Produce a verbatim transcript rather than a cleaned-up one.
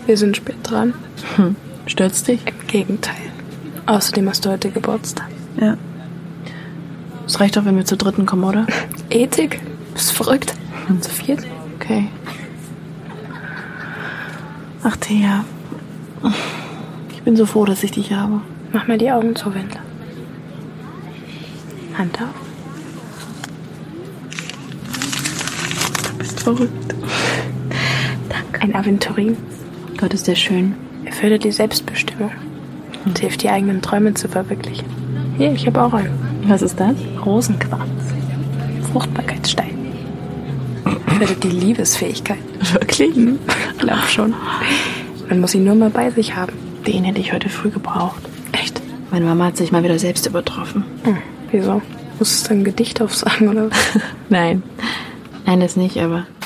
Wir sind spät dran. Hm. Stört's dich? Im Gegenteil. Außerdem hast du heute Geburtstag. Ja. Es reicht doch, wenn wir zu dritten kommen, oder? Ethik? Bist du verrückt? Hm. Zu viert? Okay. Ach, Thea. Ich bin so froh, dass ich dich habe. Mach mal die Augen zu, Wendler. Hand auf. Du bist verrückt. Danke. Ein Aventurin. Gott, ist der schön. Er fördert die Selbstbestimmung und hilft, die eigenen Träume zu verwirklichen. Hier, ich habe auch einen. Was ist das? Rosenquarz. Fruchtbarkeitsstein. Fördert die Liebesfähigkeit. Wirklich? Hm, glaub schon. Man muss ihn nur mal bei sich haben. Den hätte ich heute früh gebraucht. Echt? Meine Mama hat sich mal wieder selbst übertroffen. Hm, wieso? Musstest du ein Gedicht aufsagen, oder was? Nein. Nein, das nicht, aber